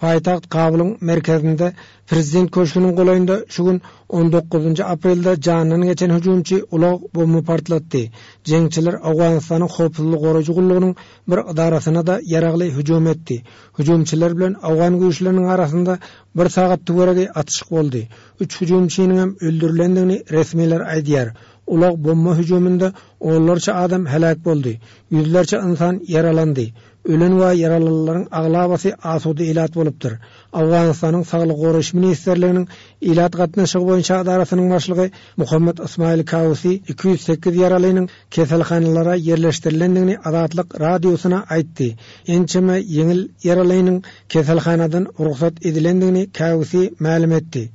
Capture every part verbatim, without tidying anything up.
Paytaxt Kabul'un merkezinde Prezident köşkünün kolayında şu gün on dokuzuncu aprelde canını geçen hücumçu ulaq bomba partlattı. Jengçiler Afganistan'ın hopsuzluq gorucu gulluğunun bir idarasına da yaraglı hücum etdi. Hücumçiler bilen Afgan güýçleriniň arasında bir sagat töwerege atışık boldy. Üç hücumçynyň hem öldürilendigini resmiler aýdýar. Ulaq bomba hüjumunda onlarca adam helak boldy. Yüzlerce insan yaralandy. Ölen we yaralılaryň aglabasy asuda ilat bolupdyr. Afganistanyň Saglyk goruş ministrliginiň ilat gatnaşygy boýunça adarasynyň başlygy Muhammed Ismail Kawsi iki yüz sekiz yaralynyň keselhanalara yerleşdirilendigini Adatlyk radiosyna aýtdy. Ençeme yeňil yaralynyň keselhanadan ruhsat edilendigini Kawsi ma'lum etdi.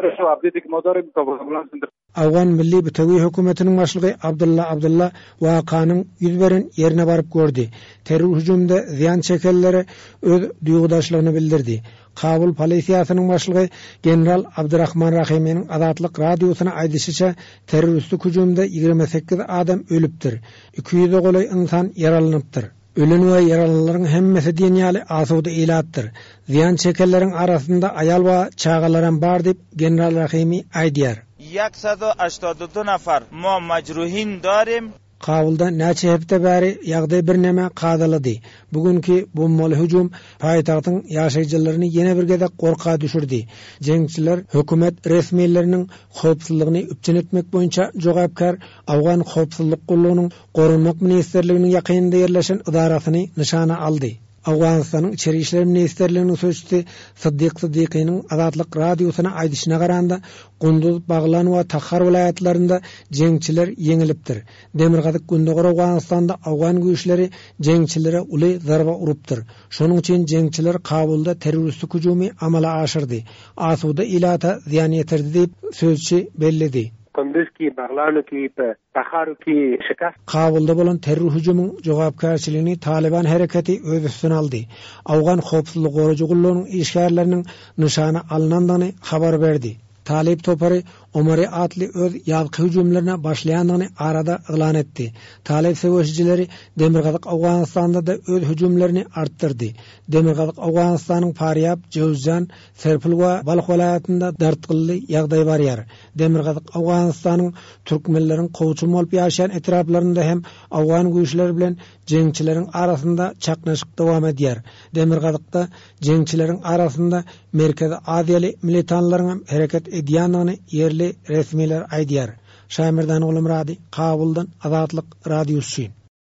Afgan Milli Bütegi Hökümetiniň başlygy Abdulla Abdulla wakanyň ýüz beren ýerine baryp gördü. Terror hüjumunda ziýan çekenlere öz duýgudaşlygyny bildirdi. Kabul polisiýasynyň başlygy general Abdurrahman Rahimyň Adatlyk radiosyna aýdýşyça terroristlik hüjumunda ýigirme sekiz adam ölüpdir. iki yüze golay insan yaralanypdyr. Ölen we yaralılaryň hemmesi diýenýäli asuda ilatdyr. Ziýan çekenleriň arasynda aýal we çagalar bar diýip general Rahimi aýdýar. صد و هشتاد و دو نفر ما مجروحین داریم. Kabulda näçe hepde bäri ýagdaý bir näme gadalady. Bugünkü bombaly hüjum paýtagtyň ýaşaýjylaryny ýene bir gede gorka düşürdi. Jengçiler hökümet resmiýetleriniň howpsuzlygyny üpçün etmek boýunça jogapkar Afgan howpsuzlyk gullugynyň Gorunmak ministrliginiň ýakynynda ýerleşen idarasyny nişana aldy. Afganistanyň İçeri işler ministrliginiň sözçüsi Siddiq Siddiqynyň Adatlyk radiosyna aýdyşyna garanda Gunduz, Baglan we Takhar vilayatlarynda jengçiler ýeňilipdir. Demirgazyk Gündogor Afganistanda Afgan güýçleri jengçilere uly zarba urupdyr. Şonuň üçin jengçiler Kabulda terroristlik hüjumy amala aşyrdy. Asuda ilata ziýan ýetirdi diýip sözçi bellidi. Kunduz ki, Baglan ki, Takhar ki şikast. Kabulda bolan terror hüjumyň jogapkarçylygyny Taliban hereketi öz üstüne aldy. Afgan howpsuzlyk gorucu gullugynyň işgärleriniň nişana alynandygyny habar berdi. Talip topary Omary atly öz ýazgy hüjumlaryna başlaýandygyny arada elan etdi. Talip seweşjileri Demirgazyk Afganistanda da öz hüjumlaryny artdyrdy. Demirgazyk Afganistanyň Faryab, Jowzjan, Serpil we Balyk vilayatynda dartgylly ýagdaý barýar. Demirgazyk Afganistanyň türkmenleriň gowçum bolup ýaşaýan etraplarynda hem Afgan güýçleri bilen jengçileriň arasynda çaknaşyk dowam edýär. Demirgazykda jengçileriň arasynda Merkezi Aziýaly militanlaryň hereket edýändigini yerli resmiler aýdýar. Şaýmyrdan Ulumrady, Kabuldan Adatlyk radiosu.